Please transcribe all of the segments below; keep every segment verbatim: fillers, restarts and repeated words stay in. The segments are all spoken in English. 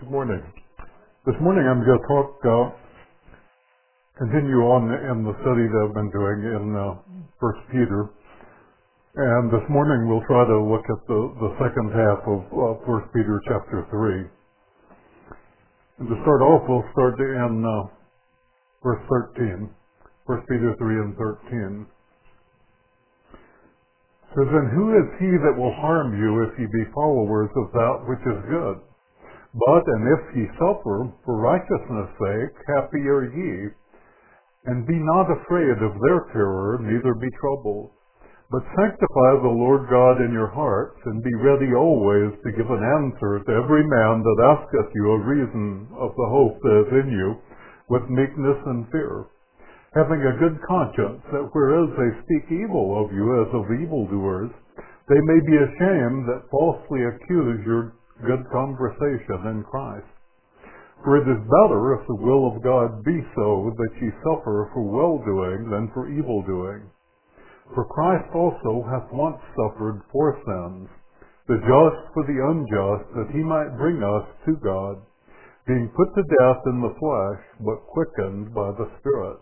Good morning. This morning I'm going to talk, uh, continue on in the study that I've been doing in uh, First Peter. And this morning we'll try to look at the, the second half of uh, First Peter chapter three. And to start off, we'll start in uh, verse thirteen. First Peter three and thirteen. It says, "And who is he that will harm you if ye be followers of that which is good? But, and if ye suffer for righteousness' sake, happy are ye. And be not afraid of their terror, neither be troubled. But sanctify the Lord God in your hearts, and be ready always to give an answer to every man that asketh you a reason of the hope that is in you, with meekness and fear, having a good conscience, that whereas they speak evil of you as of evildoers, they may be ashamed that falsely accuse your good conversation in Christ. For it is better if the will of God be so, that ye suffer for well-doing than for evil-doing. For Christ also hath once suffered for sins, the just for the unjust, that he might bring us to God, being put to death in the flesh, but quickened by the Spirit."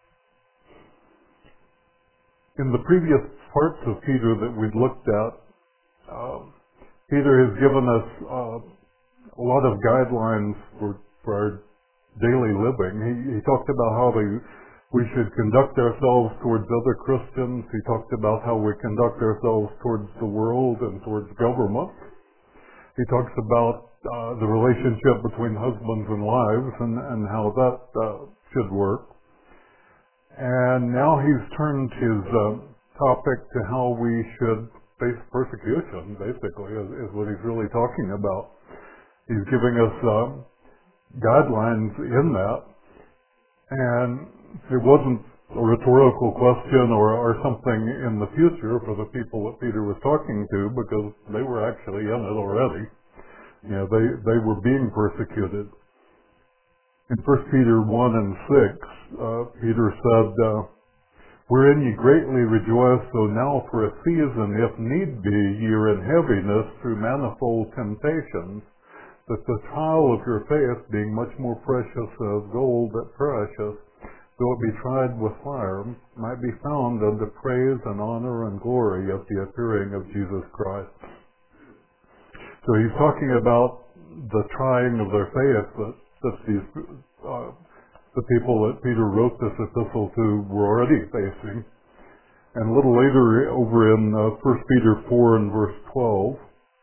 In the previous parts of Peter that we've looked at, uh, Peter has given us uh, a lot of guidelines for, for our daily living. He, he talked about how we, we should conduct ourselves towards other Christians. He talked about how we conduct ourselves towards the world and towards government. He talks about uh, the relationship between husbands and wives and, and how that uh, should work. And now he's turned his uh, topic to how we should face persecution, basically, is, is what he's really talking about. He's giving us uh, guidelines in that. And it wasn't a rhetorical question or, or something in the future for the people that Peter was talking to, because they were actually in it already. You know, they, they were being persecuted. In First Peter one and six, uh, Peter said, uh, "Wherein ye greatly rejoice, though now for a season, if need be, ye are in heaviness through manifold temptations, that the trial of your faith, being much more precious as gold that perisheth, though it be tried with fire, might be found unto praise and honor and glory at the appearing of Jesus Christ." So he's talking about the trying of their faith that, that these uh, the people that Peter wrote this epistle to were already facing. And a little later over in uh, First Peter four and verse twelve,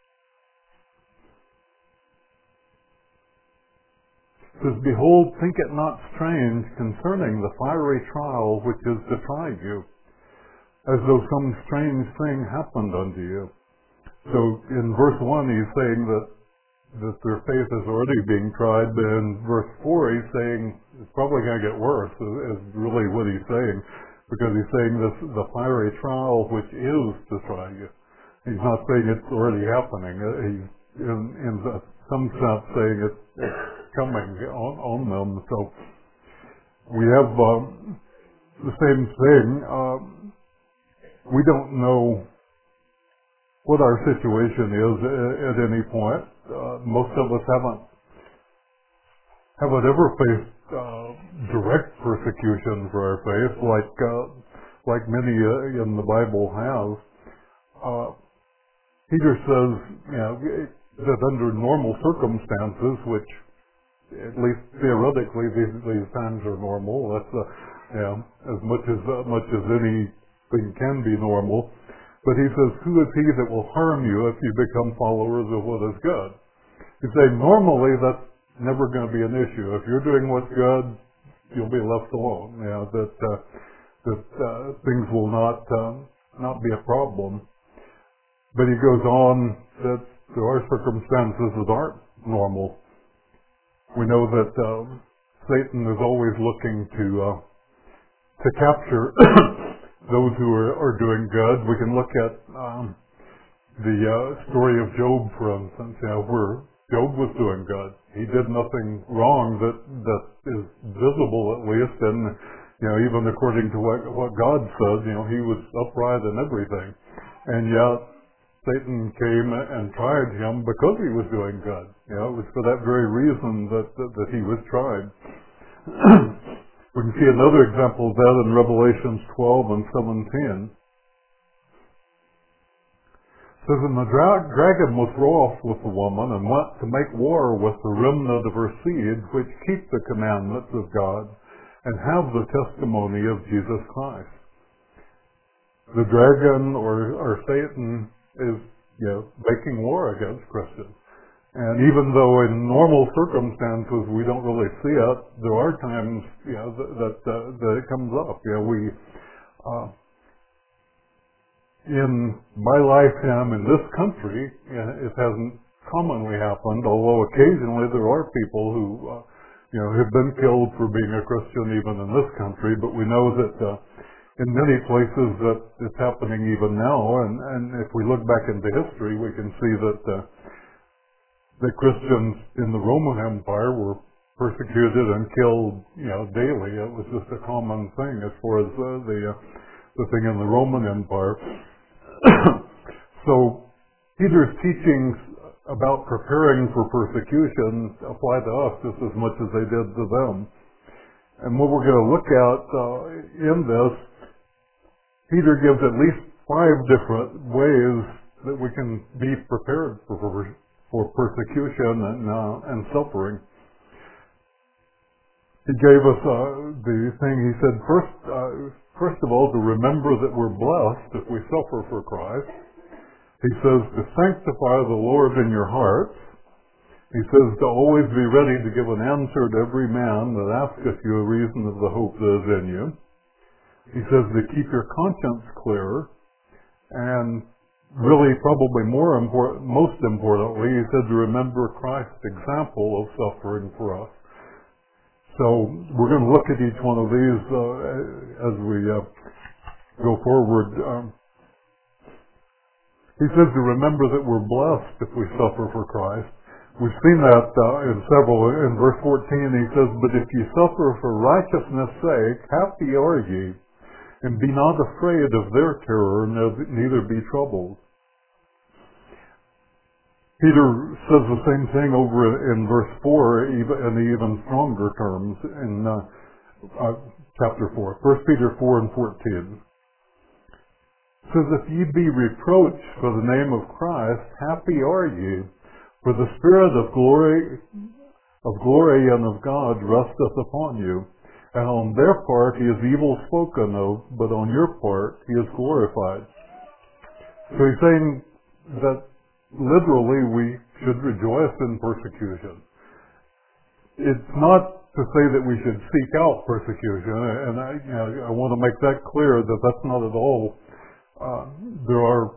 it says, "Behold, think it not strange concerning the fiery trial which is to try you, as though some strange thing happened unto you." So in verse one he's saying that that their faith is already being tried, but in verse four he's saying it's probably going to get worse, is, is really what he's saying, because he's saying this the fiery trial which is to try you. He's not saying it's already happening. He's in, in some sense saying it's, it's coming on, on them. So we have um, the same thing. Um, we don't know what our situation is at, at any point. Uh, most of us haven't haven't ever faced uh, direct persecution for our faith, like uh, like many uh, in the Bible have. Uh, Peter says, you know, that under normal circumstances, which at least theoretically these, these times are normal. That's uh, you know, as much as uh, much as anything can be normal. But he says, "Who is he that will harm you if you become followers of what is good?" He's saying normally that's never going to be an issue. If you're doing what's good, you'll be left alone. You know, that uh, that uh, things will not um, not be a problem. But he goes on that there are circumstances that aren't normal. We know that um, Satan is always looking to uh, to capture those who are, are doing good. We can look at um, the uh, story of Job, for instance, you know, where Job was doing good. He did nothing wrong that that is visible, at least, and you know, even according to what what God said, you know, he was upright in everything. And yet, Satan came and tried him because he was doing good. You know, it was for that very reason that, that, that he was tried. We can see another example of that in Revelations twelve and seventeen. It says, and the dra- dragon was wroth with the woman and went to make war with the remnant of her seed, which keep the commandments of God and have the testimony of Jesus Christ. The dragon or, or Satan is, you know, making war against Christians. And even though in normal circumstances we don't really see it, there are times, you know, that that, uh, that it comes up. You know, we uh, in my lifetime in this country, you know, it hasn't commonly happened. Although occasionally there are people who, uh, you know, have been killed for being a Christian even in this country. But we know that uh, in many places that it's happening even now. And, and if we look back into history, we can see that. Uh, The Christians in the Roman Empire were persecuted and killed, you know, daily. It was just a common thing as far as uh, the uh, the thing in the Roman Empire. So Peter's teachings about preparing for persecution apply to us just as much as they did to them. And what we're going to look at uh, in this, Peter gives at least five different ways that we can be prepared for persecution. for persecution and uh, and suffering. He gave us uh, the thing. He said first, uh, first of all, to remember that we're blessed if we suffer for Christ. He says to sanctify the Lord in your hearts. He says to always be ready to give an answer to every man that asketh you a reason of the hope that is in you. He says to keep your conscience clear, and really, probably more important, most importantly, he said to remember Christ's example of suffering for us. So we're going to look at each one of these uh, as we uh, go forward. Um, he says to remember that we're blessed if we suffer for Christ. We've seen that uh, in several. In verse fourteen, he says, "But if ye suffer for righteousness' sake, happy are ye. And be not afraid of their terror, neither be troubled." Peter says the same thing over in verse four, even in even stronger terms, in uh, uh, chapter four. First Peter four and fourteen. It says, "If ye be reproached for the name of Christ, happy are ye, for the Spirit of glory, of glory and of God resteth upon you. And on their part he is evil spoken of, but on your part he is glorified." So he's saying that literally we should rejoice in persecution. It's not to say that we should seek out persecution, and I, you know, I want to make that clear that that's not at all. Uh, there are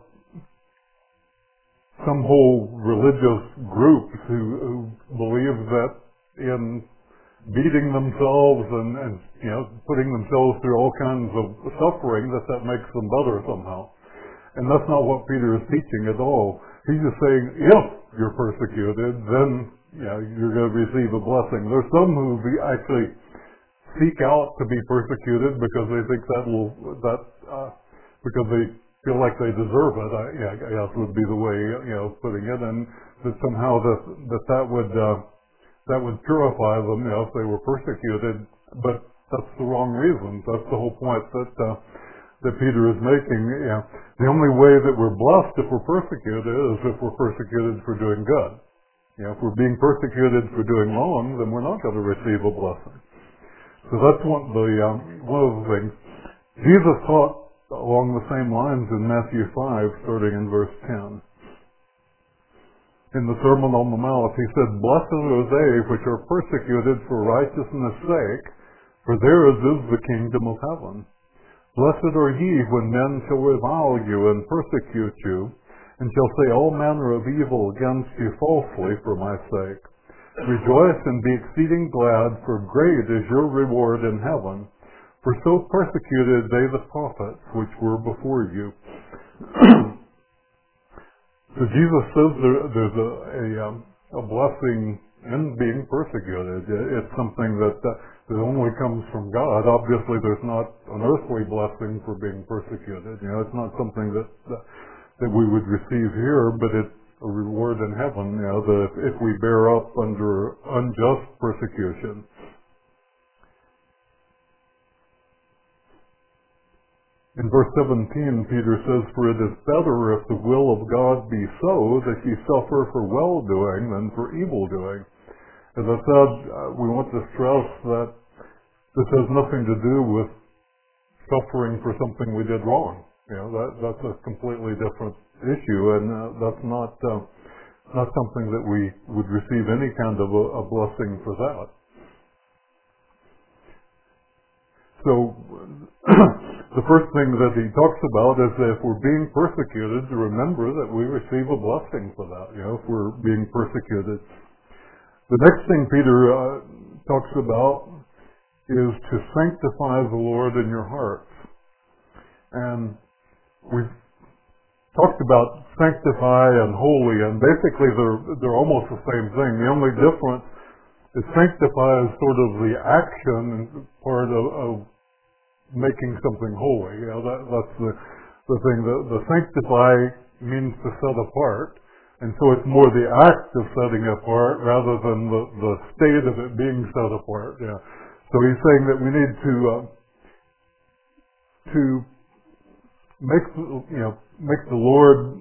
some whole religious groups who, who believe that in beating themselves and, and you know putting themselves through all kinds of suffering, that that makes them better somehow. And that's not what Peter is teaching at all. He's just saying, if you're persecuted, then you know, you're going to receive a blessing. There's some who be actually seek out to be persecuted because they think that will that uh, because they feel like they deserve it. I, yeah, I guess would be the way you know putting it, and that somehow that that that would. Uh, That would purify them, you know, if they were persecuted, but that's the wrong reason. That's the whole point that uh, that Peter is making. You know, the only way that we're blessed if we're persecuted is if we're persecuted for doing good. You know, if we're being persecuted for doing wrong, then we're not going to receive a blessing. So that's one of the um, one of the things Jesus taught along the same lines in Matthew five, starting in verse ten. In the Sermon on the Mount, he said, "Blessed are they which are persecuted for righteousness' sake, for theirs is the kingdom of heaven. Blessed are ye when men shall revile you and persecute you, and shall say all manner of evil against you falsely for my sake. Rejoice and be exceeding glad, for great is your reward in heaven. For so persecuted they the prophets which were before you." So Jesus says there, there's a, a, um, a blessing in being persecuted. It's something that, uh, that only comes from God. Obviously, there's not an earthly blessing for being persecuted. You know, it's not something that, that that we would receive here, but it's a reward in heaven, you know, that if we bear up under unjust persecution. In verse seventeen, Peter says, "For it is better if the will of God be so that ye suffer for well-doing than for evil-doing." As I said, uh, we want to stress that this has nothing to do with suffering for something we did wrong. You know, that that's a completely different issue, and uh, that's not uh, not something that we would receive any kind of a, a blessing for that. So the first thing that he talks about is that if we're being persecuted, to remember that we receive a blessing for that, you know, if we're being persecuted. The next thing Peter uh, talks about is to sanctify the Lord in your hearts. And we've talked about sanctify and holy, and basically they're, they're almost the same thing. The only difference is sanctify is sort of the action part of, of making something holy. You know, that, that's the, the thing. The, the sanctify means to set apart, and so it's more the act of setting apart rather than the, the state of it being set apart. Yeah. So he's saying that we need to uh, to make you know make the Lord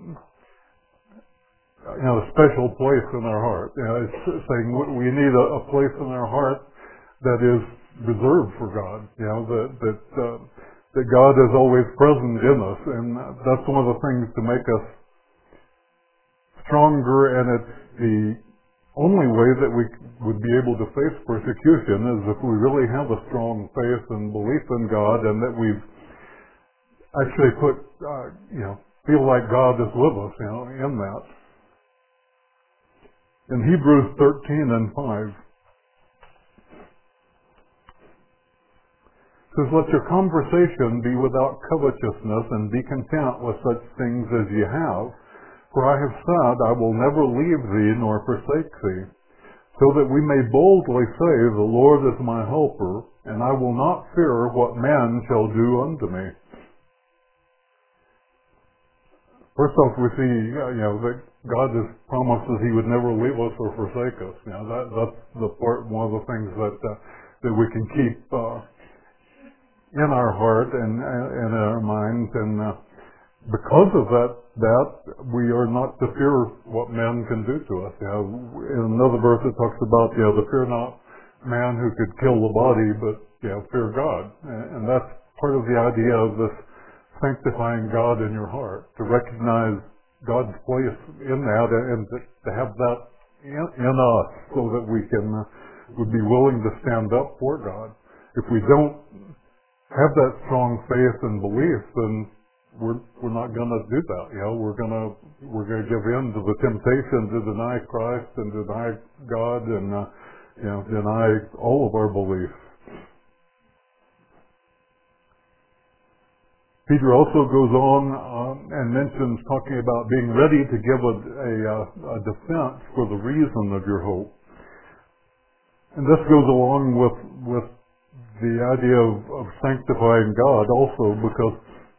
you know a special place in our heart. You know, it's saying we need a, a place in our heart that is reserved for God. You know that that uh, that God is always present in us, and that's one of the things to make us stronger. And it's the only way that we would be able to face persecution is if we really have a strong faith and belief in God, and that we've actually put, uh, you know, feel like God is with us, you know, in that. In Hebrews thirteen and five, it says, "Let your conversation be without covetousness, and be content with such things as ye have. For I have said, I will never leave thee nor forsake thee, so that we may boldly say, the Lord is my helper, and I will not fear what man shall do unto me." First off, we see, you know, that God has promised that He would never leave us or forsake us. You know, that that's the part, one of the things that uh, that we can keep uh, in our heart and in our minds, and uh, because of that, that we are not to fear what man can do to us. You know, in another verse it talks about, you know, to fear not man who could kill the body, but you know, fear God, and, and that's part of the idea of this sanctifying God in your heart, to recognize God's place in that, and to, to have that in, in us, so that we can uh, would be willing to stand up for God. If we don't have that strong faith and belief, then we're we're not going to do that. You know, we're gonna we're gonna give in to the temptation to deny Christ and deny God, and uh, you know, deny all of our beliefs. Peter also goes on um, and mentions, talking about being ready to give a, a, a defense for the reason of your hope. And this goes along with with the idea of, of sanctifying God also, because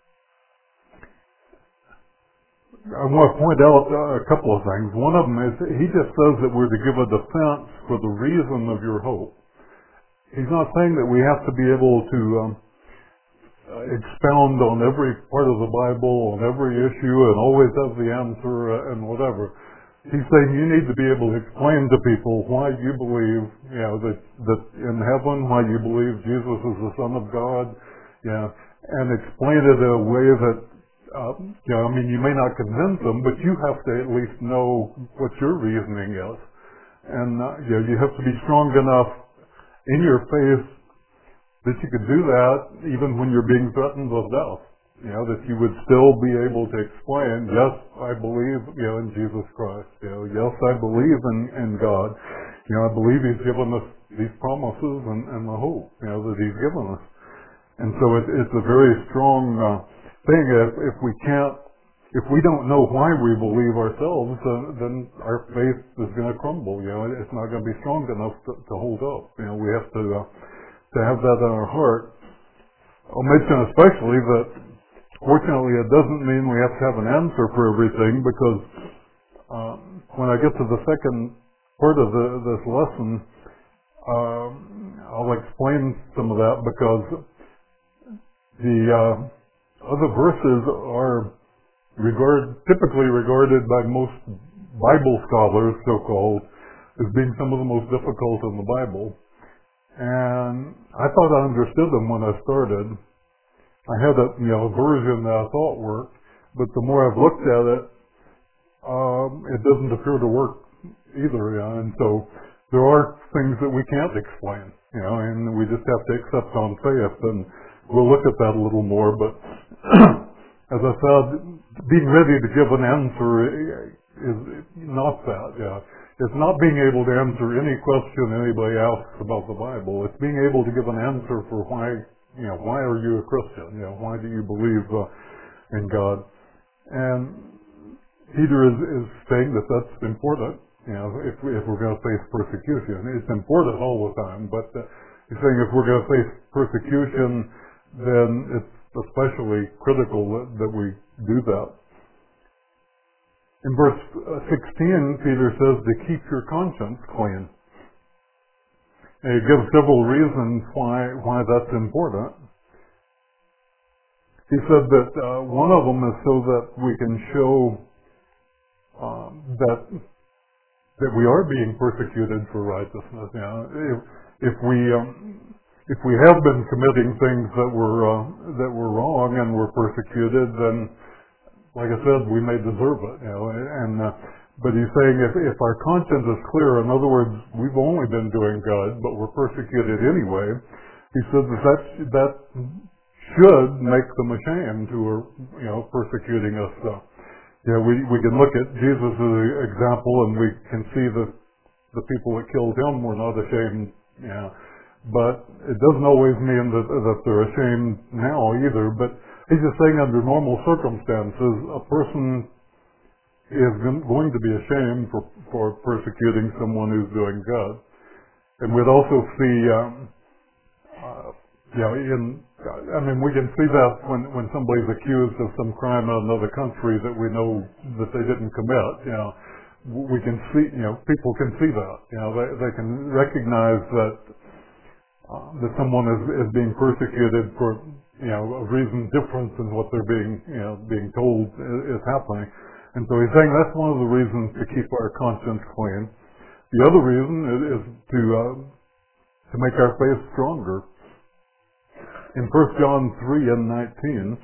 I want to point out a couple of things. One of them is he just says that we're to give a defense for the reason of your hope. He's not saying that we have to be able to um, uh, expound on every part of the Bible, on every issue, and always have the answer uh, and whatever. He's saying you need to be able to explain to people why you believe, you know, that, that in heaven, why you believe Jesus is the Son of God, yeah, and explain it in a way that, uh, you know, I mean, you may not convince them, but you have to at least know what your reasoning is. And, uh, you know, you have to be strong enough in your faith that you could do that even when you're being threatened with death. You know, that you would still be able to explain, yes, I believe, you know, in Jesus Christ. You know, yes, I believe in, in God. You know, I believe He's given us these promises and, and the hope, you know, that He's given us. And so it, it's a very strong uh, thing. If, if we can't, if we don't know why we believe ourselves, then, then our faith is going to crumble. You know, it's not going to be strong enough to, to hold up. You know, we have to uh, to have that in our heart. I'll mention especially that Fortunately, it doesn't mean we have to have an answer for everything, because uh, when I get to the second part of the, this lesson, um, I'll explain some of that, because the uh, other verses are regard, typically regarded by most Bible scholars, so-called, as being some of the most difficult in the Bible. And I thought I understood them when I started. I had a you know version that I thought worked, but the more I've looked at it, um, it doesn't appear to work either. Yeah? And so there are things that we can't explain, you know, and we just have to accept on faith. And we'll look at that a little more. But as I said, being ready to give an answer is not that. Yeah, it's not being able to answer any question anybody asks about the Bible. It's being able to give an answer for why. You know, why are you a Christian? You know, why do you believe uh, in God? And Peter is, is saying that that's important. You know, if, we, if we're going to face persecution, it's important all the time. But uh, he's saying if we're going to face persecution, then it's especially critical that, that we do that. In verse sixteen, Peter says to keep your conscience clean. And he gives several reasons why why that's important. He said that uh, one of them is so that we can show um, that that we are being persecuted for righteousness. You know, if if we um, if we have been committing things that were uh, that were wrong and were persecuted, then, like I said, we may deserve it. You know, and uh, but he's saying if, if our conscience is clear, in other words, we've only been doing good, but we're persecuted anyway, he said that that, that should make them ashamed who are, you know, persecuting us. So, yeah, we we can look at Jesus' as an example, and we can see that the people that killed him were not ashamed. Yeah, but it doesn't always mean that that they're ashamed now either. But he's just saying under normal circumstances, a person is going to be ashamed for, for persecuting someone who's doing good. And we'd also see, um, uh, you know, in, I mean, we can see that when, when somebody's accused of some crime in another country that we know that they didn't commit, you know, we can see, you know, people can see that, you know, they, they can recognize that, uh, that someone is, is being persecuted for, you know, a reason different than what they're being, you know, being told is, is happening. And so he's saying that's one of the reasons to keep our conscience clean. The other reason is, is to uh, to make our faith stronger. In First John three and nineteen,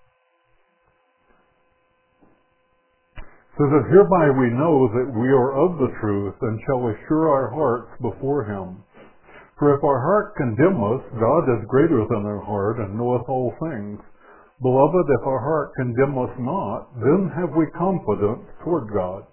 it says that hereby we know that we are of the truth and shall assure our hearts before him. For if our heart condemn us, God is greater than our heart and knoweth all things. Beloved, if our heart condemn us not, then have we confidence toward God.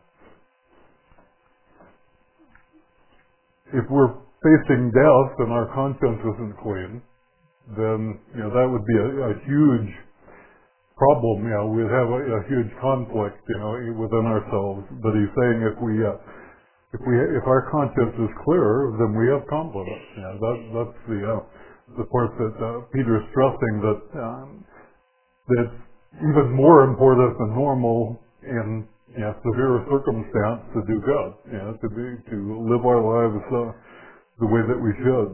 If we're facing death and our conscience isn't clean, then, you know, that would be a, a huge problem. You know, we'd have a, a huge conflict, you know, within ourselves. But he's saying if we, uh, if we, if our conscience is clear, then we have confidence. You know, that, that's the uh, the part that uh, Peter's stressing, that. Um, That's even more important than normal in, you know, severe circumstance to do good, you know, to be to live our lives uh, the way that we should.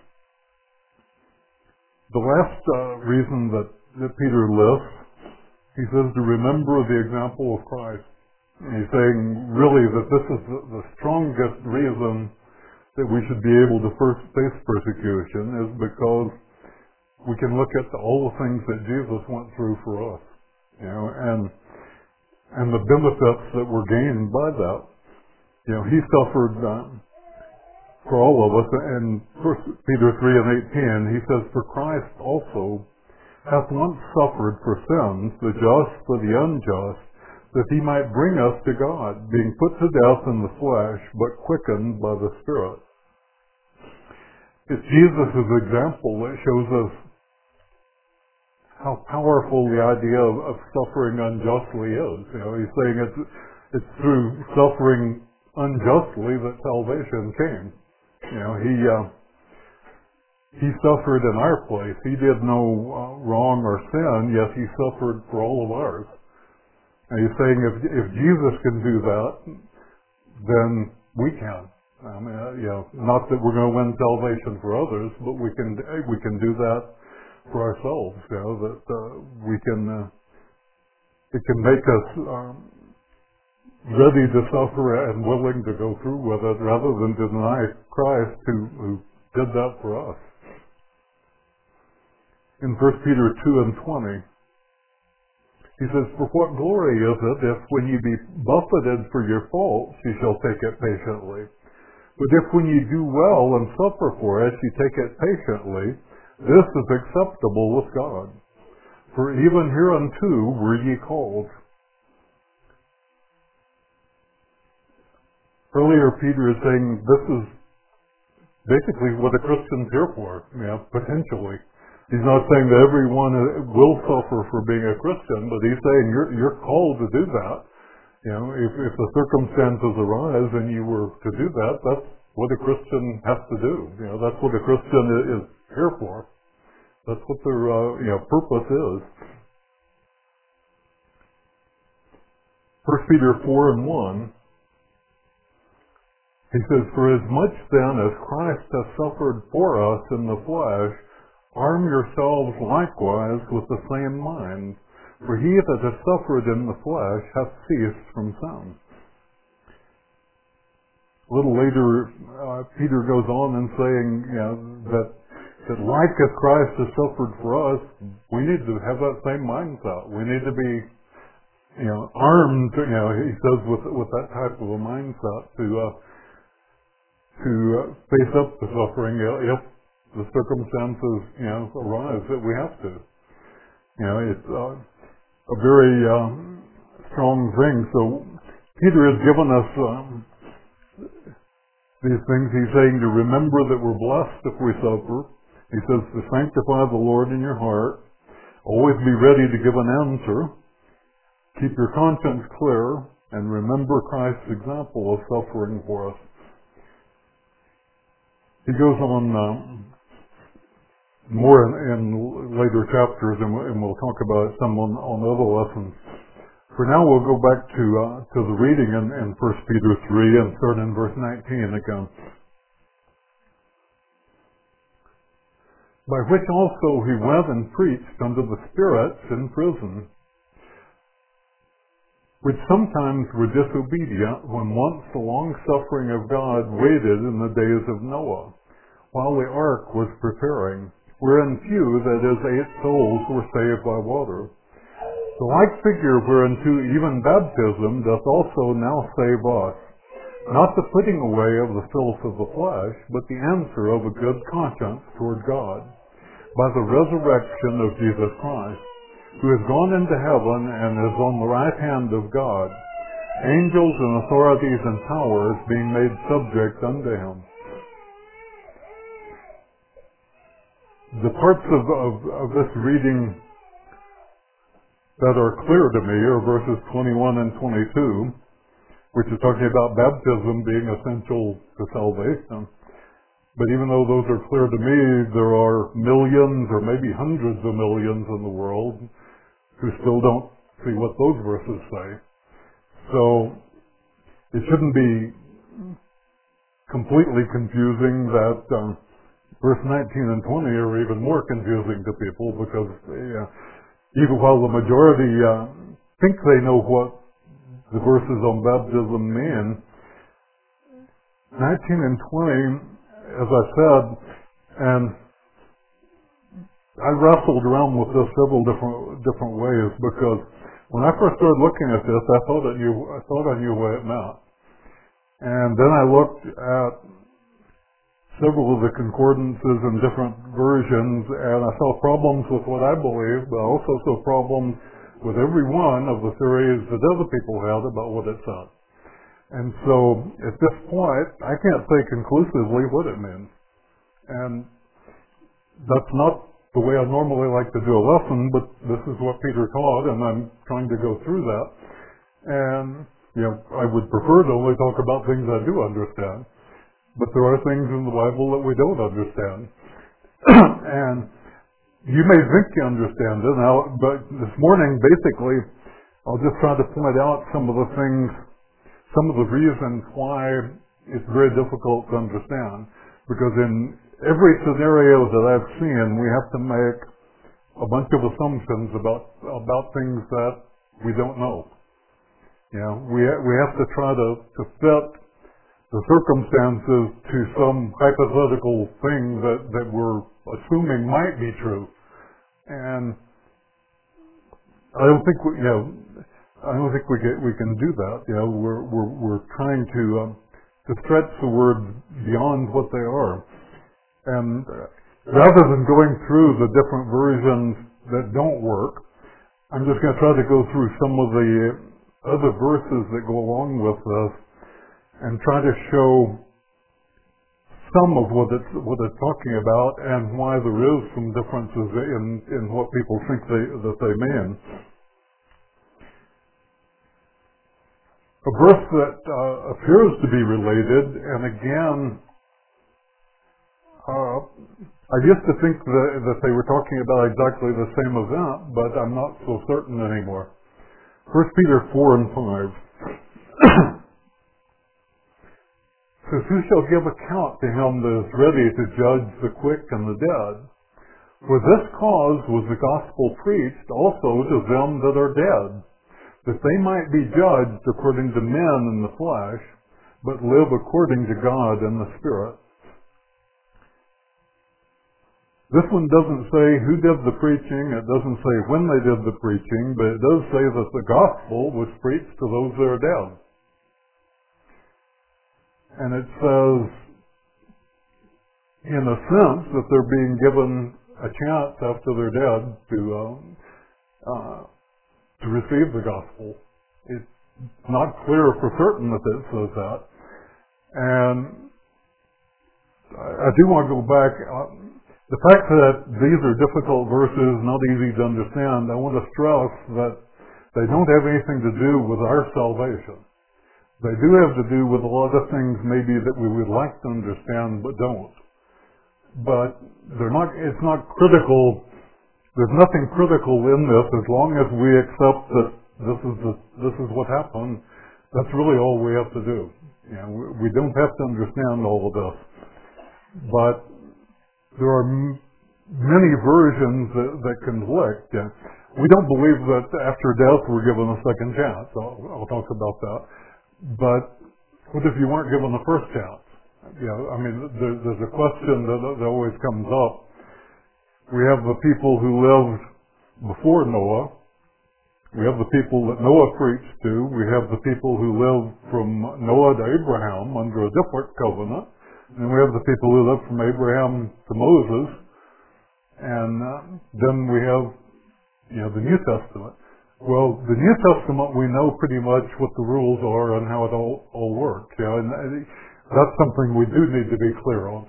The last uh, reason that, that Peter lists, he says to remember the example of Christ. And he's saying really that this is the, the strongest reason that we should be able to first face persecution, is because we can look at all the things that Jesus went through for us, you know, and and the benefits that were gained by that. You know, he suffered um, for all of us. And First Peter three and eighteen, he says, "For Christ also hath once suffered for sins, the just for the unjust, that he might bring us to God, being put to death in the flesh, but quickened by the Spirit." It's Jesus' example that shows us how powerful the idea of, of suffering unjustly is. You know, he's saying it's it's through suffering unjustly that salvation came. You know, he uh, He suffered in our place. He did no uh, wrong or sin, yet he suffered for all of ours. And he's saying if, if Jesus can do that, then we can. I mean, uh, you know, not that we're going to win salvation for others, but we can we can do that for ourselves. You know, that uh, we can uh, it can make us um, ready to suffer and willing to go through with it, rather than deny Christ who, who did that for us. In First Peter two and twenty, he says, "For what glory is it if when ye be buffeted for your faults, ye shall take it patiently? But if when ye do well and suffer for it, ye take it patiently, this is acceptable with God. For even hereunto were ye called." Earlier, Peter is saying this is basically what a Christian's here for, you know, potentially. He's not saying that everyone will suffer for being a Christian, but he's saying you're you're called to do that. You know, if, if the circumstances arise and you were to do that, that's what a Christian has to do. You know, that's what a Christian is here for. That's what their uh, you know purpose is. First Peter four and one. He says, "For as much then as Christ hath suffered for us in the flesh, arm yourselves likewise with the same mind. For he that hath suffered in the flesh hath ceased from sin." A little later, uh, Peter goes on and saying, you know, that that like as Christ has suffered for us, we need to have that same mindset. We need to be, you know, armed. You know, he says with with that type of a mindset to uh, to uh, face up to suffering if the circumstances, you know, arise that we have to. You know, it's uh, a very um, strong thing. So Peter has given us um, these things. He's saying to remember that we're blessed if we suffer. He says to sanctify the Lord in your heart. Always be ready to give an answer. Keep your conscience clear, and remember Christ's example of suffering for us. He goes on um, more in, in later chapters, and, and we'll talk about some on, on other lessons. For now, we'll go back to uh, to the reading in, in First Peter three and start in verse nineteen again. "By which also he went and preached unto the spirits in prison, which sometimes were disobedient, when once the long suffering of God waited in the days of Noah, while the ark was preparing, wherein few, that is, eight souls, were saved by water. The like figure whereunto even baptism doth also now save us, not the putting away of the filth of the flesh, but the answer of a good conscience toward God, by the resurrection of Jesus Christ, who is gone into heaven and is on the right hand of God, angels and authorities and powers being made subject unto him." The parts of, of, of this reading that are clear to me are verses twenty-one and twenty-two, which is talking about baptism being essential to salvation. But even though those are clear to me, there are millions or maybe hundreds of millions in the world who still don't see what those verses say. So it shouldn't be completely confusing that um, verse nineteen and twenty are even more confusing to people, because uh, even while the majority uh, think they know what the verses on baptism mean, nineteen and twenty, as I said, and I wrestled around with this several different different ways, because when I first started looking at this, I thought I knew I thought I knew what it meant, and then I looked at several of the concordances and different versions, and I saw problems with what I believe, but I also saw problems with every one of the theories that other people had about what it said. And so, at this point, I can't say conclusively what it means. And that's not the way I normally like to do a lesson, but this is what Peter taught, and I'm trying to go through that. And, you know, I would prefer to only talk about things I do understand. But there are things in the Bible that we don't understand. And you may think you understand it now, but this morning, basically, I'll just try to point out some of the things, some of the reasons why it's very difficult to understand. Because in every scenario that I've seen, we have to make a bunch of assumptions about about things that we don't know. You know, we we have to try to, to fit the circumstances to some hypothetical thing that, that we're assuming might be true. And I don't think we, you know, I don't think we get, we can do that. You know, we're we're we're trying to um, to stretch the words beyond what they are, and uh, rather than going through the different versions that don't work, I'm just going to try to go through some of the other verses that go along with this, and try to show some of what it's what it's talking about and why there is some differences in in what people think they that they mean. A verse that uh, appears to be related, and again, uh, I used to think that, that they were talking about exactly the same event, but I'm not so certain anymore. First Peter four and five says, "Who shall give account to him that is ready to judge the quick and the dead? For this cause was the gospel preached also to them that are dead, that they might be judged according to men in the flesh, but live according to God in the Spirit." This one doesn't say who did the preaching, it doesn't say when they did the preaching, but it does say that the gospel was preached to those that are dead. And it says, in a sense, that they're being given a chance after they're dead to uh, uh, to receive the gospel. It's not clear for certain that it says that. And I do want to go back. Uh, the fact that these are difficult verses, not easy to understand, I want to stress that they don't have anything to do with our salvation. They do have to do with a lot of things maybe that we would like to understand but don't. But they're not. It's not critical. There's nothing critical in this as long as we accept that this is the, this is what happened. That's really all we have to do. You know, we, we don't have to understand all of this. But there are m- many versions that, that conflict. Yeah. We don't believe that after death we're given a second chance. I'll, I'll talk about that. But what if you weren't given the first chance? You know, I mean, there, there's a question that, that always comes up. We have the people who lived before Noah. We have the people that Noah preached to. We have the people who lived from Noah to Abraham under a different covenant. And we have the people who lived from Abraham to Moses. And uh, then we have, you know, the New Testament. Well, the New Testament, we know pretty much what the rules are and how it all, all works. You know, and that's something we do need to be clear on.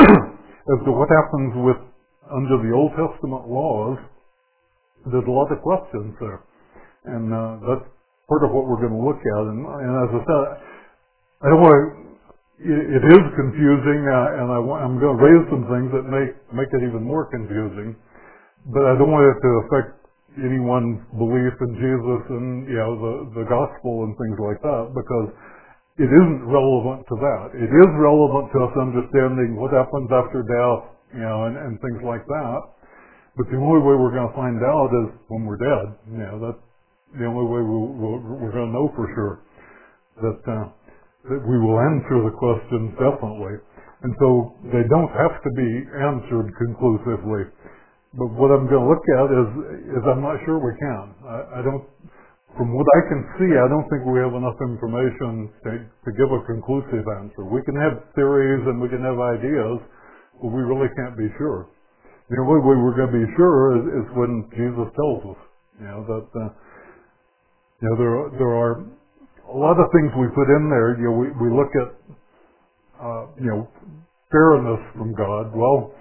As to what happens with under the Old Testament laws, there's a lot of questions there. And uh, that's part of what we're going to look at. And, and as I said, I don't want to, it, it is confusing, uh, and I want, I'm going to raise some things that make, make it even more confusing. But I don't want it to affect anyone's belief in Jesus and, you know, the, the gospel and things like that, because it isn't relevant to that. It is relevant to us understanding what happens after death, you know, and, and things like that. But the only way we're going to find out is when we're dead. You know, that's the only way we'll, we'll, we're going to know for sure that, uh, that we will answer the questions definitely. And so they don't have to be answered conclusively. But what I'm going to look at is, is I'm not sure we can. I, I don't, from what I can see, I don't think we have enough information to, to give a conclusive answer. We can have theories and we can have ideas, but we really can't be sure. The only way we're going to be sure is, is when Jesus tells us, you know, that, uh, you know, there are, there are a lot of things we put in there. You know, we, we look at, uh, you know, fairness from God. Well,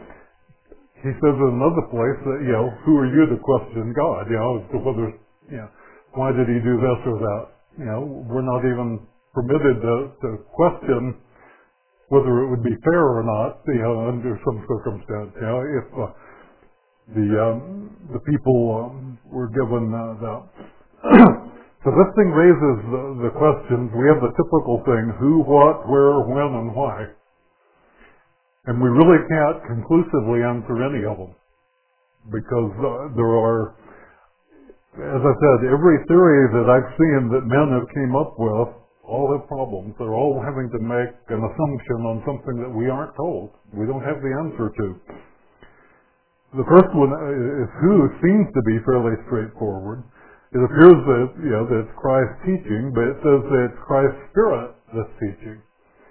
he says in another place that, you know, who are you to question God, you know, as to whether, you know, why did he do this or that? You know, we're not even permitted to, to question whether it would be fair or not, you know, under some circumstance. You know, if uh, the um, the people um, were given uh, that. So this thing raises the, the questions. We have the typical thing: who, what, where, when, and why. And we really can't conclusively answer any of them because uh, there are, as I said, every theory that I've seen that men have came up with all have problems. They're all having to make an assumption on something that we aren't told. We don't have the answer to. The first one is who seems to be fairly straightforward. It appears that, you know, that it's Christ's teaching, but it says that it's Christ's Spirit that's teaching.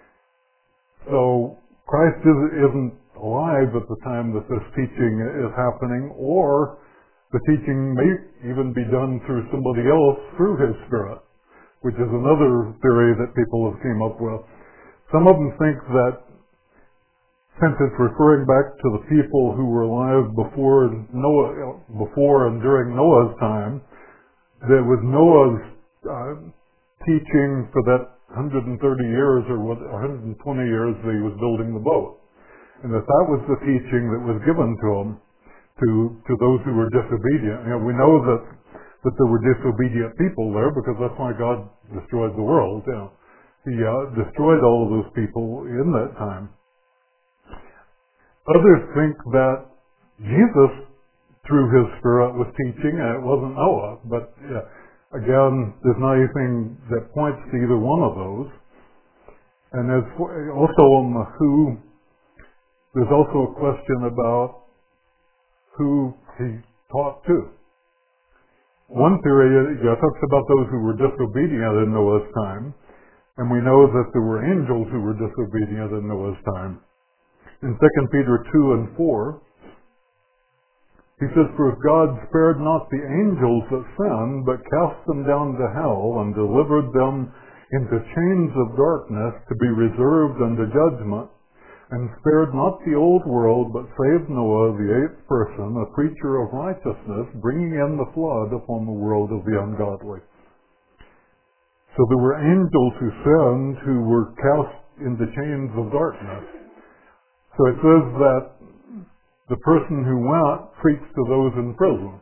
So Christ isn't alive at the time that this teaching is happening, or the teaching may even be done through somebody else through His Spirit, which is another theory that people have came up with. Some of them think that since it's referring back to the people who were alive before Noah, before and during Noah's time, that was Noah's uh, teaching for that one hundred thirty years or what, one hundred twenty years that he was building the boat, and that that was the teaching that was given to him, to to those who were disobedient. You know, we know that that there were disobedient people there because that's why God destroyed the world. You know, He uh, destroyed all of those people in that time. Others think that Jesus, through His Spirit, was teaching, and it wasn't Noah. But yeah, again, there's not anything that points to either one of those. And there's also on the who, there's also a question about who He taught to. One theory yeah, talks about those who were disobedient in Noah's time, and we know that there were angels who were disobedient in Noah's time. In Second Peter two and four, he says, "For if God spared not the angels that sinned, but cast them down to hell, and delivered them into chains of darkness to be reserved unto judgment, and spared not the old world, but saved Noah, the eighth person, a preacher of righteousness, bringing in the flood upon the world of the ungodly." So there were angels who sinned, who were cast into chains of darkness. So it says that the person who went preached to those in prison.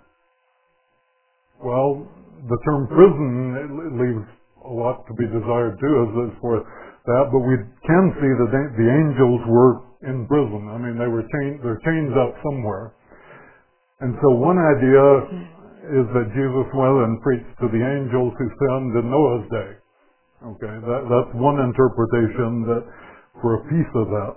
Well, the term prison it leaves a lot to be desired too as for that, but we can see that the angels were in prison. I mean, they were chained, they're chained up somewhere. And so one idea is that Jesus went and preached to the angels who sinned in Noah's day. Okay, that, that's one interpretation that for a piece of that.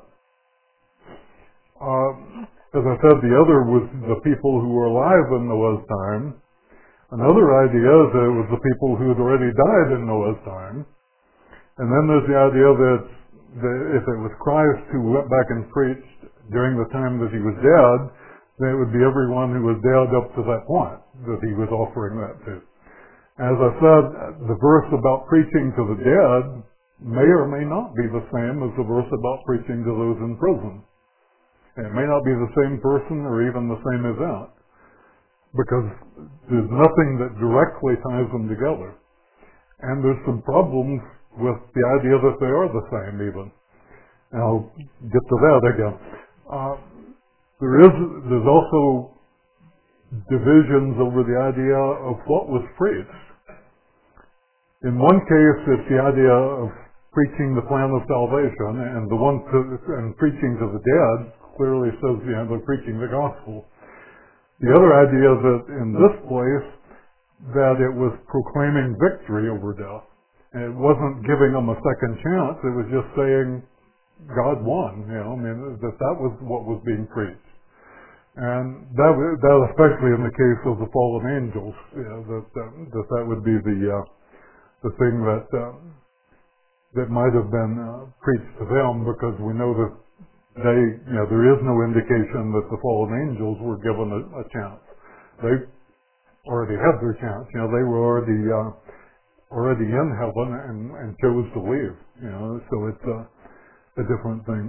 Uh, as I said, the other was the people who were alive in Noah's time. Another idea is that it was the people who had already died in Noah's time. And then there's the idea that, that if it was Christ who went back and preached during the time that He was dead, then it would be everyone who was dead up to that point that He was offering that to. As I said, the verse about preaching to the dead may or may not be the same as the verse about preaching to those in prison. It may not be the same person or even the same event, because there's nothing that directly ties them together. And there's some problems with the idea that they are the same even. And I'll get to that again. Uh, there is, there's also divisions over the idea of what was preached. In one case, it's the idea of preaching the plan of salvation, and the one to, and preaching to the dead clearly says, you know, they're preaching the gospel. The other idea that in this place, that it was proclaiming victory over death. And it wasn't giving them a second chance, it was just saying God won, you know, I mean, that that was what was being preached. And that, that especially in the case of the fallen angels, you know, that, that, that that would be the, uh, the thing that, uh, that might have been uh, preached to them, because we know that they, you know, there is no indication that the fallen angels were given a, a chance. They already had their chance. You know, they were already uh, already in heaven and, and chose to leave. You know, so it's a, a different thing.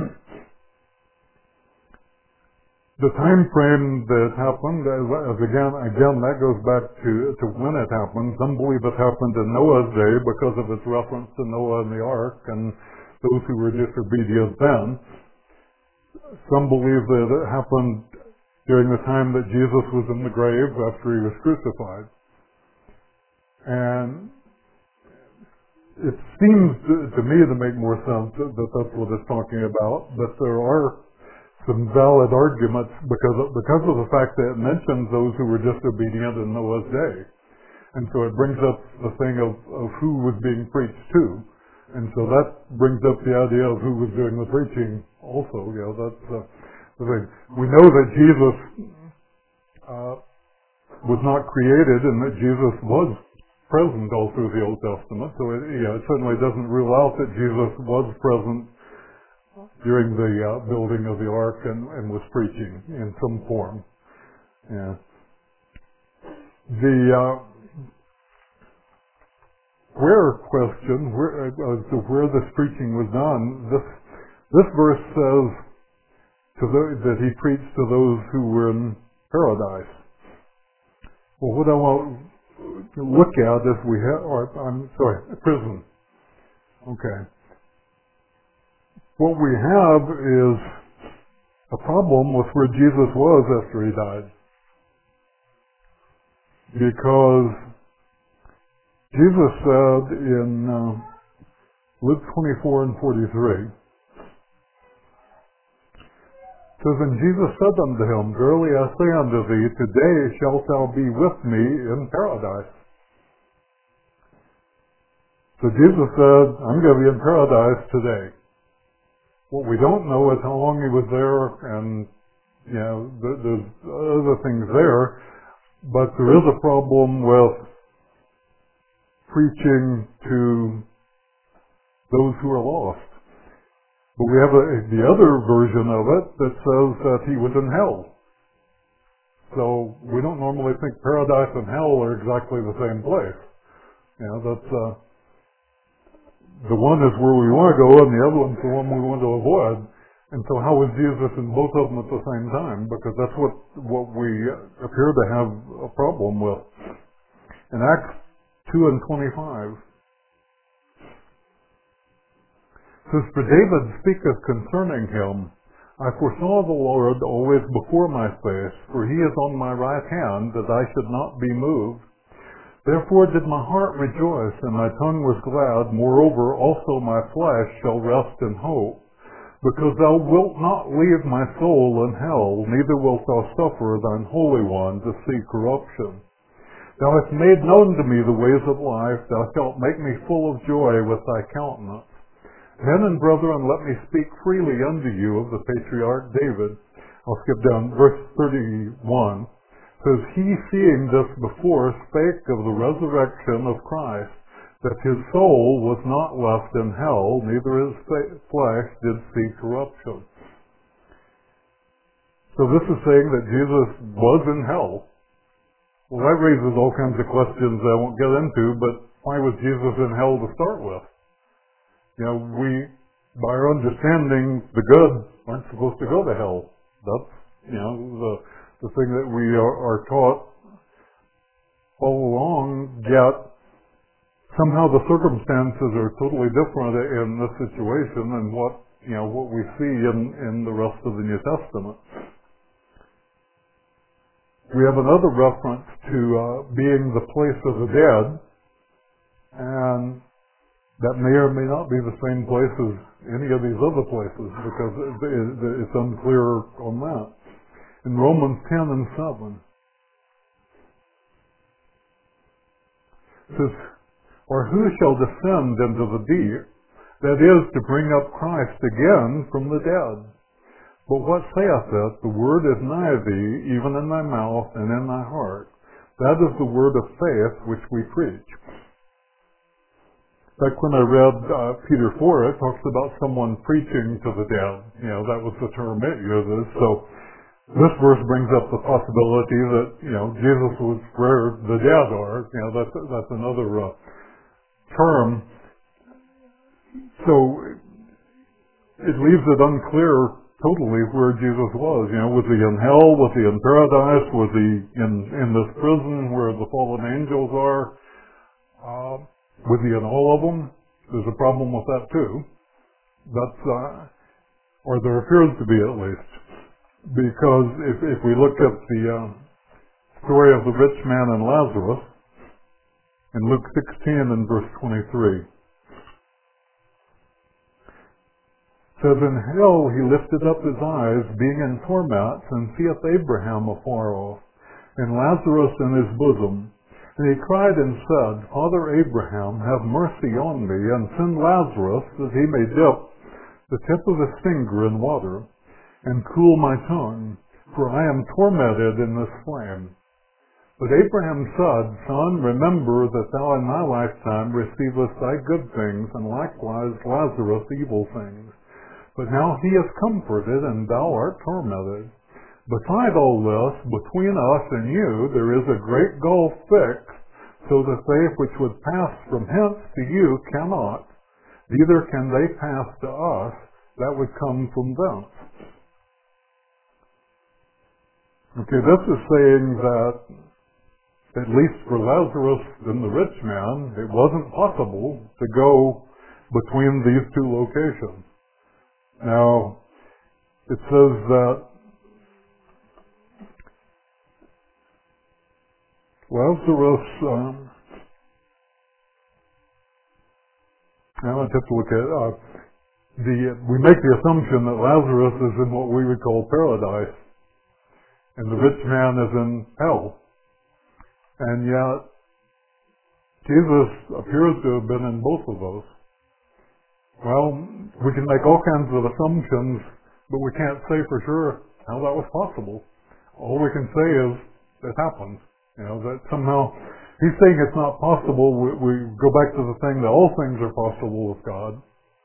The time frame that happened, as, as again, again, that goes back to, to when it happened. Some believe it happened in Noah's day because of its reference to Noah and the ark, and those who were disobedient then. Some believe that it happened during the time that Jesus was in the grave after he was crucified. And it seems to, to me to make more sense that, that that's what it's talking about, but there are some valid arguments because of, because of the fact that it mentions those who were disobedient in Noah's day. And so it brings up the thing of, of who was being preached to. And so that brings up the idea of who was doing the preaching also. You know, that's uh, the thing. We know that Jesus uh, was not created and that Jesus was present all through the Old Testament. So it, yeah, it certainly doesn't rule out that Jesus was present during the uh, building of the ark and, and was preaching in some form. Yeah. The uh, where question, where, uh, to where this preaching was done, this this verse says to the, that he preached to those who were in paradise. Well, what I want to look at is we have, or I'm sorry, prison. Okay. What we have is a problem with where Jesus was after he died. Because Jesus said in uh, Luke twenty-four and forty-three, says, and Jesus said unto him, verily I say unto thee, today shalt thou be with me in paradise. So Jesus said, I'm going to be in paradise today. What we don't know is how long he was there, and you know, there's other things there, but there is a problem with preaching to those who are lost. But we have a, the other version of it that says that he was in hell. So we don't normally think paradise and hell are exactly the same place. You know, that's uh, the one is where we want to go, and the other one's the one we want to avoid. And so how was Jesus in both of them at the same time? Because that's what, what we appear to have a problem with. In Acts two and twenty-five, it says, for David speaketh concerning him, I foresaw the Lord always before my face, for he is on my right hand, that I should not be moved. Therefore did my heart rejoice, and my tongue was glad. Moreover, also my flesh shall rest in hope, because thou wilt not leave my soul in hell, neither wilt thou suffer thine Holy One to see corruption. Thou hast made known to me the ways of life. Thou shalt make me full of joy with thy countenance. Men and brethren, let me speak freely unto you of the patriarch David. I'll skip down. Verse thirty-one says, he seeing this before spake of the resurrection of Christ, that his soul was not left in hell, neither his flesh did see corruption. So this is saying that Jesus was in hell. Well, that raises all kinds of questions I won't get into, but why was Jesus in hell to start with? You know, we, by our understanding, the good aren't supposed to go to hell. That's, you know, the, the thing that we are, are taught all along, yet somehow the circumstances are totally different in this situation than what, you know, what we see in, in the rest of the New Testament. We have another reference to uh, being the place of the dead, and that may or may not be the same place as any of these other places, because it's unclear on that. In Romans ten and seven, it says, or who shall descend into the deep, that is, to bring up Christ again from the dead? But what saith it? The word is nigh thee, even in thy mouth and in thy heart. That is the word of faith which we preach. Like when I read uh, Peter four, it talks about someone preaching to the dead. You know, that was the term it uses. So this verse brings up the possibility that, you know, Jesus was where the dead are. You know, that's, that's another uh, term. So it leaves it unclear totally where Jesus was. You know, was he in hell? Was he in paradise? Was he in, in this prison where the fallen angels are? Uh, Was he in all of them? There's a problem with that too. That's, uh, or there appears to be at least. Because if, if we look at the uh, story of the rich man and Lazarus, in Luke sixteen and verse twenty-three, says, in hell he lifted up his eyes, being in torments, and seeth Abraham afar off, and Lazarus in his bosom. And he cried and said, Father Abraham, have mercy on me, and send Lazarus, that he may dip the tip of his finger in water, and cool my tongue, for I am tormented in this flame. But Abraham said, Son, remember that thou in thy lifetime receivest thy good things, and likewise Lazarus evil things. But now he is comforted, and thou art tormented. Beside all this, between us and you, there is a great gulf fixed, so that they which would pass from hence to you cannot, neither can they pass to us that would come from thence. Okay, this is saying that, at least for Lazarus and the rich man, it wasn't possible to go between these two locations. Now, it says that Lazarus, um, I would have to look at, uh, the, we make the assumption that Lazarus is in what we would call paradise, and the rich man is in hell. And yet, Jesus appears to have been in both of those. Well, we can make all kinds of assumptions, but we can't say for sure how that was possible. All we can say is it happened. You know, that somehow, he's saying it's not possible. We, we go back to the thing that all things are possible with God.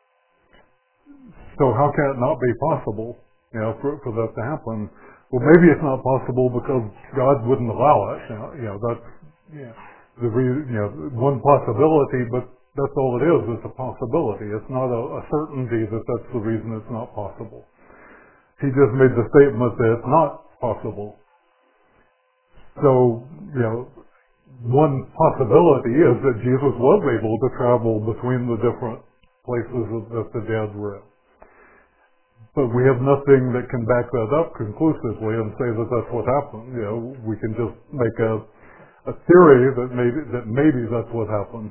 So how can it not be possible, you know, for, for that to happen? Well, maybe it's not possible because God wouldn't allow it. You know, you know that's yeah, the re- you know one possibility, but that's all it is. It's a possibility. It's not a, a certainty that that's the reason it's not possible. He just made the statement that it's not possible. So, you know, one possibility is that Jesus was able to travel between the different places that the dead were in. But we have nothing that can back that up conclusively and say that that's what happened. You know, we can just make a, a theory that maybe, that maybe that's what happened.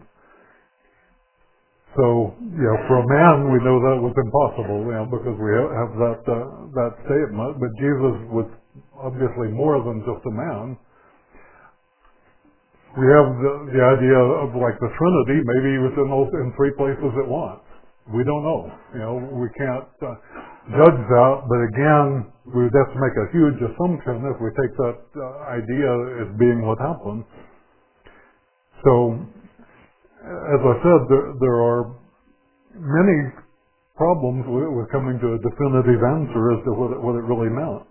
So, you know, for a man, we know that was impossible, you know, because we have that uh, that statement. But Jesus was obviously more than just a man. We have the, the idea of like the Trinity. Maybe he was in those in three places at once. We don't know. You know, we can't uh, judge that. But again, we would have to make a huge assumption if we take that uh, idea as being what happened. So, as I said, there, there are many problems with, with coming to a definitive answer as to what it, what it really meant.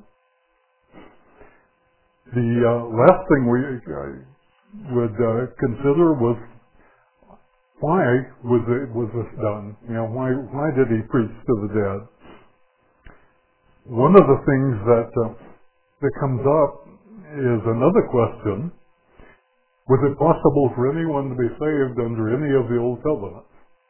The uh, last thing we uh, would uh, consider was why was it was this done? You know, why why did he preach to the dead? One of the things that uh, that comes up is another question. Was it possible for anyone to be saved under any of the Old Covenant?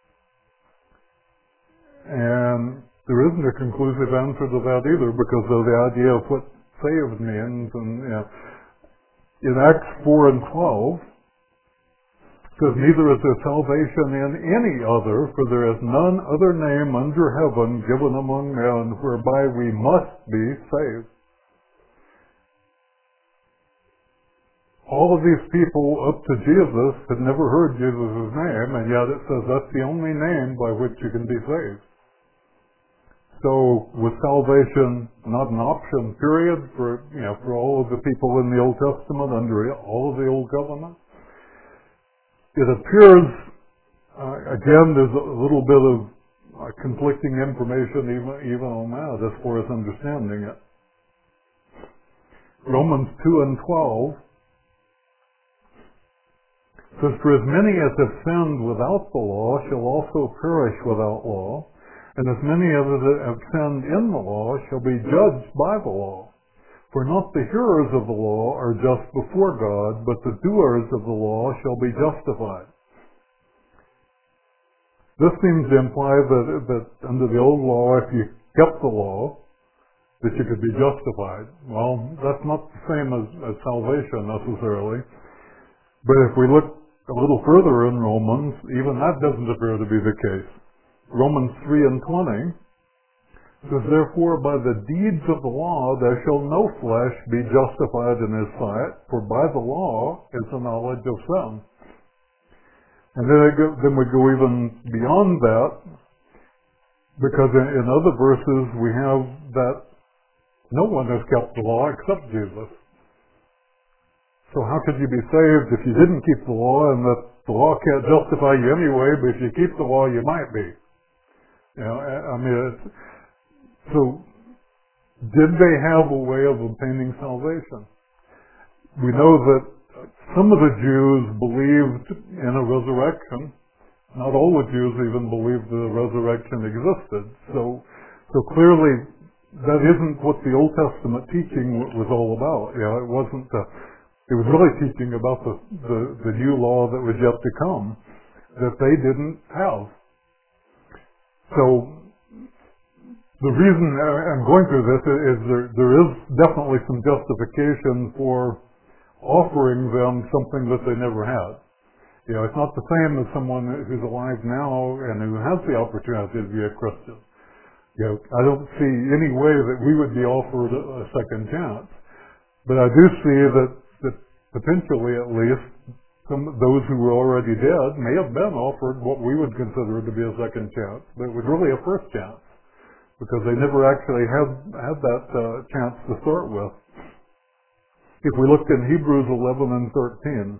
And there isn't a conclusive answer to that either because of the idea of what saved means. And you know, in Acts four and twelve, it says, neither is there salvation in any other, for there is none other name under heaven given among men whereby we must be saved. All of these people up to Jesus had never heard Jesus' name, and yet it says that's the only name by which you can be saved. So was salvation not an option, period, for you know for all of the people in the Old Testament under all of the Old Covenant? It appears, uh, again, there's a little bit of uh, conflicting information even, even on that as far as understanding it. Romans two and twelve says, for as many as have sinned without the law shall also perish without law, and as many as have sinned in the law shall be judged by the law. For not the hearers of the law are just before God, but the doers of the law shall be justified. This seems to imply that, that under the old law, if you kept the law, that you could be justified. Well, that's not the same as, as salvation necessarily. But if we look a little further in Romans, even that doesn't appear to be the case. Romans three and twenty says, therefore by the deeds of the law there shall no flesh be justified in his sight, for by the law is the knowledge of sin. And then, I go, then we go even beyond that, because in, in other verses we have that no one has kept the law except Jesus. So how could you be saved if you didn't keep the law, and that the law can't justify you anyway, but if you keep the law you might be? You know, I mean, it's, so did they have a way of obtaining salvation? We know that some of the Jews believed in a resurrection. Not all the Jews even believed the resurrection existed. So, so clearly that isn't what the Old Testament teaching was all about. You know, it wasn't. Uh, it was really teaching about the, the the new law that was yet to come that they didn't have. So the reason I'm going through this is there there is definitely some justification for offering them something that they never had. You know, it's not the same as someone who's alive now and who has the opportunity to be a Christian. You know, I don't see any way that we would be offered a second chance. But I do see that, that potentially at least some of those who were already dead may have been offered what we would consider to be a second chance, but it was really a first chance because they never actually had, had that uh, chance to start with. If we looked in Hebrews eleven and thirteen,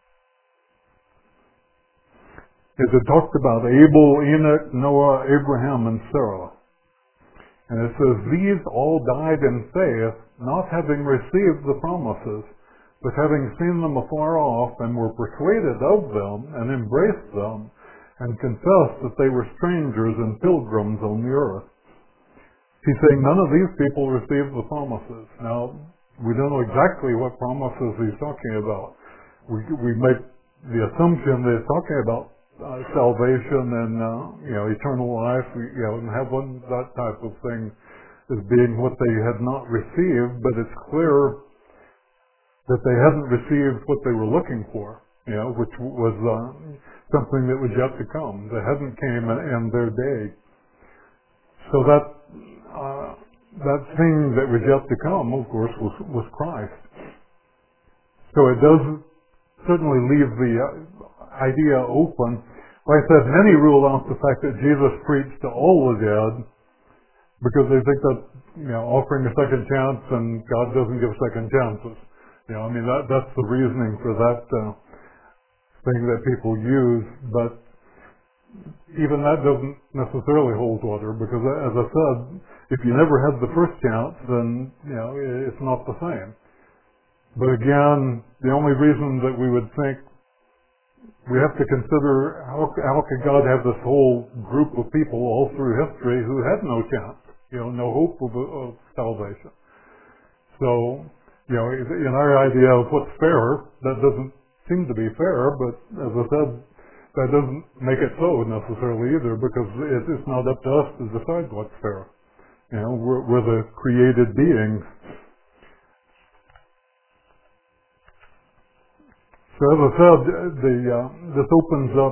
it had talked about Abel, Enoch, Noah, Abraham, and Sarah. And it says, these all died in faith, not having received the promises, but having seen them afar off, and were persuaded of them, and embraced them, and confessed that they were strangers and pilgrims on the earth. He's saying none of these people received the promises. Now, we don't know exactly what promises he's talking about. We, we make the assumption that he's talking about uh, salvation and uh, you know, eternal life, you know, and heaven, that type of thing, as being what they had not received. But it's clear that they hadn't received what they were looking for, you know, which was uh, something that was yet to come. That hadn't came in, in their day. So that. Uh, That thing that was yet to come, of course, was, was Christ. So it does certainly leave the uh, idea open. Like I said, many rule out the fact that Jesus preached to all the dead because they think that, you know, offering a second chance and God doesn't give second chances. You know, I mean, that that's the reasoning for that uh, thing that people use. But even that doesn't necessarily hold water because, as I said, if you never had the first chance, then, you know, it's not the same. But again, the only reason that we would think we have to consider how how could God have this whole group of people all through history who had no chance, you know, no hope of, of salvation. So, you know, in our idea of what's fair, that doesn't seem to be fair, but as I said, that doesn't make it so necessarily either because it's not up to us to decide what's fair. You know, we're, we're the created beings. So as I said, the, uh, this opens up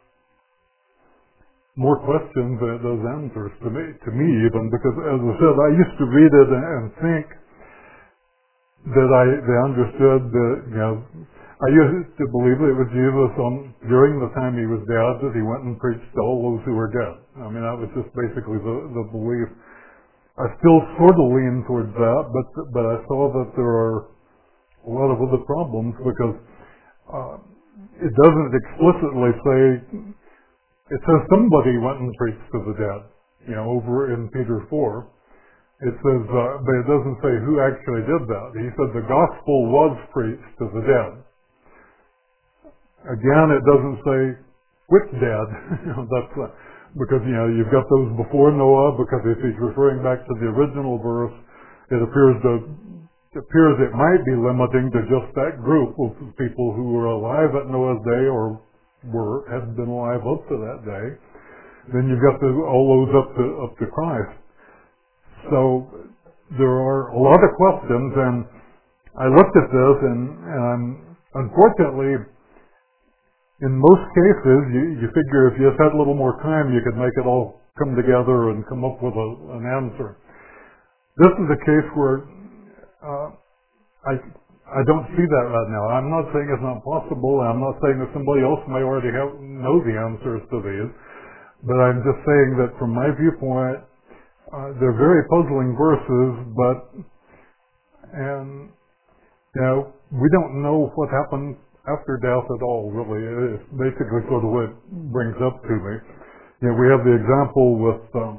more questions than it does answers to me, to me even, because as I said, I used to read it and think that I they understood that, you know, I used to believe that it was Jesus on, during the time he was dead, that he went and preached to all those who were dead. I mean, that was just basically the, the belief. I still sort of lean towards that, but but I saw that there are a lot of other problems because uh, it doesn't explicitly say, it says somebody went and preached to the dead, you know, over in Peter four. It says, uh, but it doesn't say who actually did that. He said the gospel was preached to the dead. Again, it doesn't say which dead. you know, that's uh, because, you know, you've got those before Noah, because if he's referring back to the original verse, it appears to it appears it might be limiting to just that group of people who were alive at Noah's day or were had been alive up to that day. then you've got the, all those up to up to Christ. So there are a lot of questions, and I looked at this, and, and I'm, unfortunately, in most cases, you, you figure if you just had a little more time, you could make it all come together and come up with a, an answer. This is a case where uh, I I don't see that right now. I'm not saying it's not possible. I'm not saying that somebody else may already have, know the answers to these, but I'm just saying that from my viewpoint, uh, they're very puzzling verses, but and you know we don't know what happened after death at all. Really, it's basically sort of what it brings up to me. You know, we have the example with um,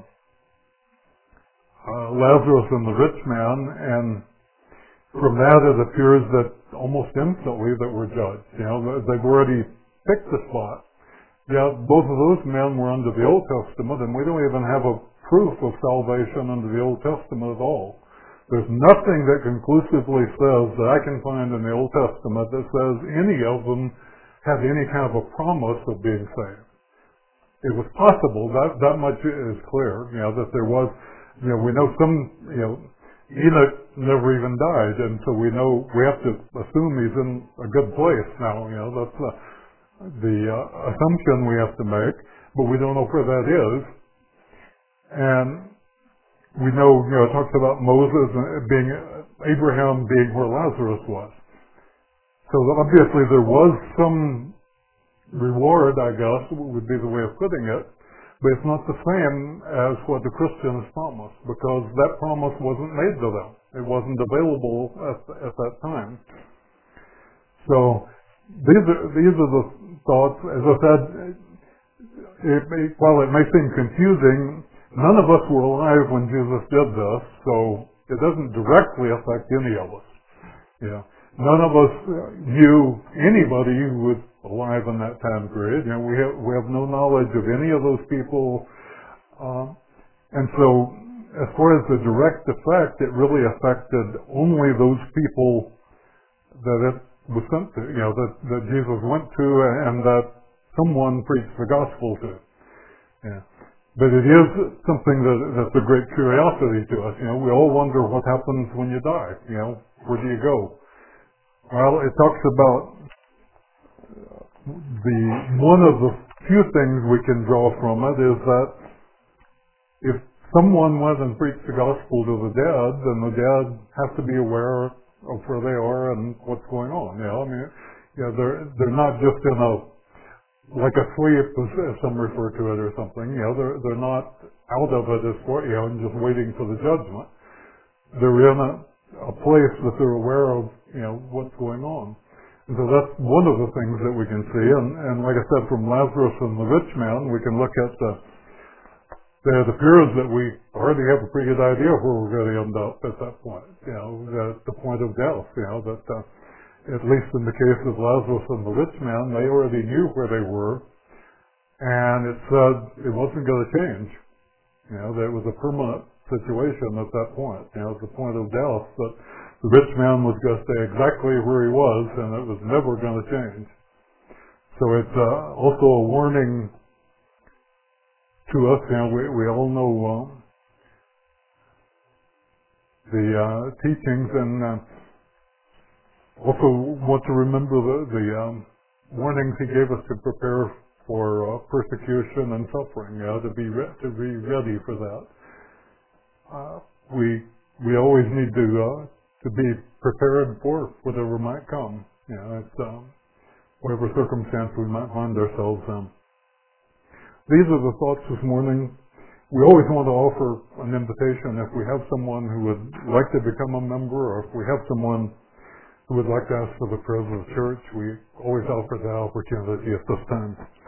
uh, Lazarus and the rich man, and from that it appears that almost instantly that we're judged. You know, they've already picked the spot. Yeah, both of those men were under the Old Testament, and we don't even have a proof of salvation under the Old Testament at all. There's nothing that conclusively says that I can find in the Old Testament that says any of them had any kind of a promise of being saved. It was possible, that that much is clear, you know, that there was, you know, we know some, you know, Enoch never even died, and so we know, we have to assume he's in a good place now, you know, that's uh, the uh, assumption we have to make, but we don't know where that is. And we know, you know, it talks about Moses being, Abraham being where Lazarus was. So obviously there was some reward, I guess, would be the way of putting it, but it's not the same as what the Christians promised, because that promise wasn't made to them. It wasn't available at, at that time. So these are, these are the thoughts. As I said, it may, while it may seem confusing, none of us were alive when Jesus did this, so it doesn't directly affect any of us. You know, none of us knew anybody who was alive in that time period. You know, we have we have no knowledge of any of those people, uh, and so as far as the direct effect, it really affected only those people that it was sent to. You know, that that Jesus went to and that someone preached the gospel to. Yeah. But it is something that that's a great curiosity to us. You know, we all wonder what happens when you die. You know, where do you go? Well, it talks about the one of the few things we can draw from it is that if someone went and preached the gospel to the dead, then the dead have to be aware of where they are and what's going on. You know, I mean, you know, they're they're not just in a like a sleep, as some refer to it, or something. You know, they're they're not out of it as far, you know, and just waiting for the judgment. They're in a, a place that they're aware of, you know, what's going on. And so that's one of the things that we can see. And, and like I said, from Lazarus and the rich man, we can look at the, that it appears that we already have a pretty good idea where we're going to end up at that point, you know, at the point of death, you know, that uh, at least in the case of Lazarus and the rich man, they already knew where they were, and it said it wasn't going to change. You know, that it was a permanent situation at that point, you know, at the point of death, that the rich man was going to stay exactly where he was, and it was never going to change. So it's uh, also a warning to us. You know, we we all know um, the uh, teachings, and uh, also want to remember the the um, warnings he gave us to prepare for uh, persecution and suffering. You know, to be re- to be ready for that. Uh, we we always need to. Uh, to be prepared for whatever might come. You know, it's, um, whatever circumstance we might find ourselves in. These are the thoughts this morning. We always want to offer an invitation if we have someone who would like to become a member, or if we have someone who would like to ask for the prayers of the church. We always offer that opportunity at this time.